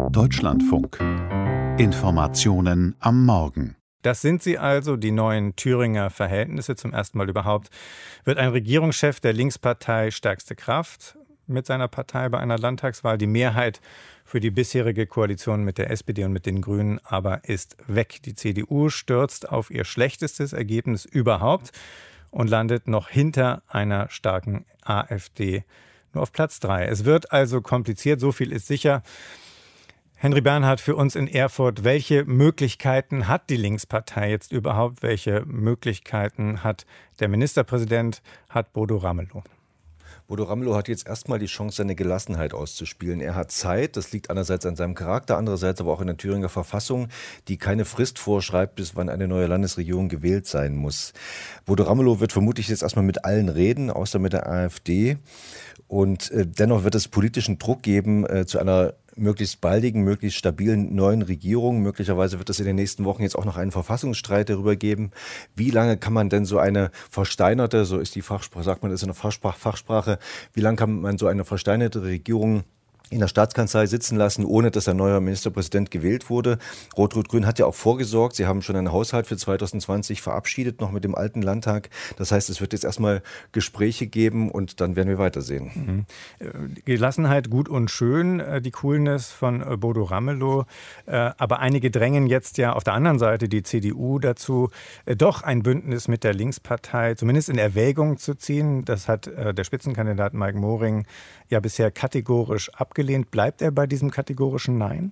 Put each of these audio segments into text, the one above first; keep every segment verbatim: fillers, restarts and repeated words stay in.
Deutschlandfunk. Informationen am Morgen. Das sind sie also, die neuen Thüringer Verhältnisse. Zum ersten Mal überhaupt wird ein Regierungschef der Linkspartei Stärkste Kraft mit seiner Partei bei einer Landtagswahl. Die Mehrheit für die bisherige Koalition mit der S P D und mit den Grünen aber ist weg. Die C D U stürzt auf ihr schlechtestes Ergebnis überhaupt und landet noch hinter einer starken AfD nur auf Platz drei. Es wird also kompliziert, so viel ist sicher. Henry Bernhard für uns in Erfurt. Welche Möglichkeiten hat die Linkspartei jetzt überhaupt? Welche Möglichkeiten hat der Ministerpräsident, hat Bodo Ramelow? Bodo Ramelow hat jetzt erstmal die Chance, seine Gelassenheit auszuspielen. Er hat Zeit, das liegt einerseits an seinem Charakter, andererseits aber auch in der Thüringer Verfassung, die keine Frist vorschreibt, bis wann eine neue Landesregierung gewählt sein muss. Bodo Ramelow wird vermutlich jetzt erstmal mit allen reden, außer mit der AfD. Und äh, dennoch wird es politischen Druck geben äh, zu einer möglichst baldigen, möglichst stabilen neuen Regierung. Möglicherweise wird es in den nächsten Wochen jetzt auch noch einen Verfassungsstreit darüber geben. Wie lange kann man denn so eine versteinerte, so ist die Fachsprache, sagt man das in der Fachsprache, Fachsprache, wie lange kann man so eine versteinerte Regierung in der Staatskanzlei sitzen lassen, ohne dass ein neuer Ministerpräsident gewählt wurde? Rot-Rot-Grün hat ja auch vorgesorgt. Sie haben schon einen Haushalt für zwanzig zwanzig verabschiedet, noch mit dem alten Landtag. Das heißt, es wird jetzt erstmal Gespräche geben und dann werden wir weitersehen. Mhm. Gelassenheit gut und schön, die Coolness von Bodo Ramelow. Aber einige drängen jetzt ja auf der anderen Seite die C D U dazu, doch ein Bündnis mit der Linkspartei zumindest in Erwägung zu ziehen. Das hat der Spitzenkandidat Mike Moring ja bisher kategorisch abgelehnt. Bleibt er bei diesem kategorischen Nein?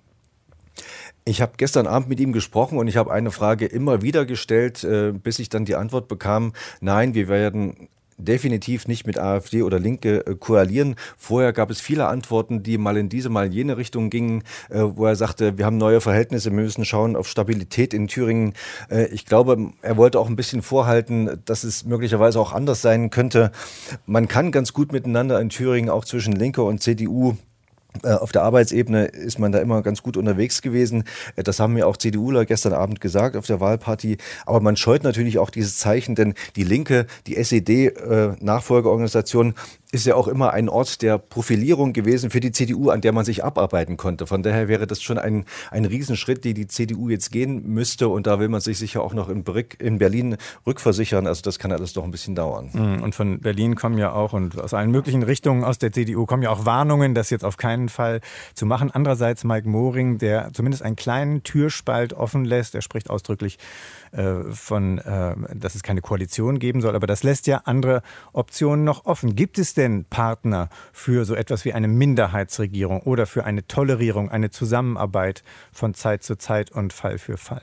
Ich habe gestern Abend mit ihm gesprochen und ich habe eine Frage immer wieder gestellt, äh, bis ich dann die Antwort bekam, nein, wir werden definitiv nicht mit AfD oder Linke äh, koalieren. Vorher gab es viele Antworten, die mal in diese, mal in jene Richtung gingen, äh, wo er sagte, wir haben neue Verhältnisse, wir müssen schauen auf Stabilität in Thüringen. Äh, ich glaube, er wollte auch ein bisschen vorhalten, dass es möglicherweise auch anders sein könnte. Man kann ganz gut miteinander in Thüringen, auch zwischen Linke und C D U, auf der Arbeitsebene ist man da immer ganz gut unterwegs gewesen. Das haben mir auch CDUler gestern Abend gesagt auf der Wahlparty. Aber man scheut natürlich auch dieses Zeichen, denn die Linke, die S E D-Nachfolgeorganisation, ist ja auch immer ein Ort der Profilierung gewesen für die C D U, an der man sich abarbeiten konnte. Von daher wäre das schon ein, ein Riesenschritt, den die C D U jetzt gehen müsste. Und da will man sich sicher auch noch in, Brick, in Berlin rückversichern. Also das kann alles noch ein bisschen dauern. Und von Berlin kommen ja auch und aus allen möglichen Richtungen aus der C D U kommen ja auch Warnungen, das jetzt auf keinen Fall zu machen. Andererseits Mike Moring, der zumindest einen kleinen Türspalt offen lässt. Er spricht ausdrücklich äh, von, äh, dass es keine Koalition geben soll. Aber das lässt ja andere Optionen noch offen. Gibt es denn Partner für so etwas wie eine Minderheitsregierung oder für eine Tolerierung, eine Zusammenarbeit von Zeit zu Zeit und Fall für Fall?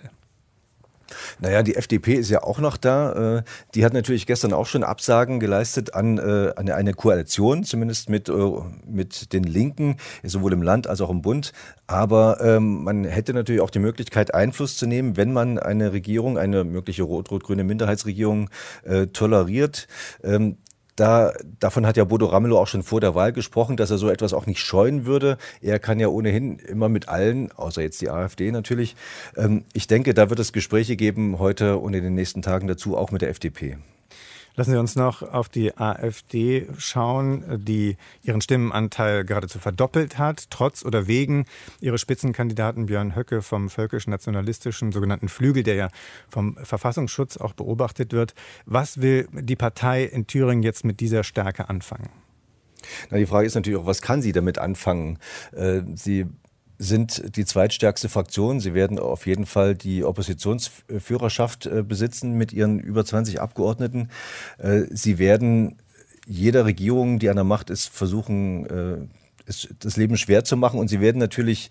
Naja, die F D P ist ja auch noch da. Die hat natürlich gestern auch schon Absagen geleistet an eine, eine Koalition, zumindest mit, mit den Linken, sowohl im Land als auch im Bund. Aber ähm, man hätte natürlich auch die Möglichkeit, Einfluss zu nehmen, wenn man eine Regierung, eine mögliche rot-rot-grüne Minderheitsregierung äh, toleriert. Ähm, Da, davon hat ja Bodo Ramelow auch schon vor der Wahl gesprochen, dass er so etwas auch nicht scheuen würde. Er kann ja ohnehin immer mit allen, außer jetzt die AfD natürlich. Ähm, ich denke, da wird es Gespräche geben heute und in den nächsten Tagen dazu, auch mit der F D P. Lassen Sie uns noch auf die AfD schauen, die ihren Stimmenanteil geradezu verdoppelt hat, trotz oder wegen ihres Spitzenkandidaten Björn Höcke vom völkisch-nationalistischen sogenannten Flügel, der ja vom Verfassungsschutz auch beobachtet wird. Was will die Partei in Thüringen jetzt mit dieser Stärke anfangen? Na, die Frage ist natürlich auch, was kann sie damit anfangen? Äh, sie sind die zweitstärkste Fraktion. Sie werden auf jeden Fall die Oppositionsführerschaft besitzen mit ihren über zwanzig Abgeordneten. Sie werden jeder Regierung, die an der Macht ist, versuchen, das Leben schwer zu machen. Und sie werden natürlich,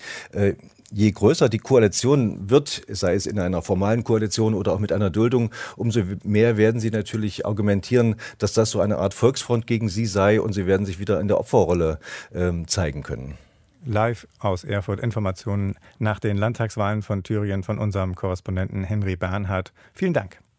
je größer die Koalition wird, sei es in einer formalen Koalition oder auch mit einer Duldung, umso mehr werden sie natürlich argumentieren, dass das so eine Art Volksfront gegen sie sei und sie werden sich wieder in der Opferrolle zeigen können. Live aus Erfurt, Informationen nach den Landtagswahlen von Thüringen von unserem Korrespondenten Henry Bernhard. Vielen Dank.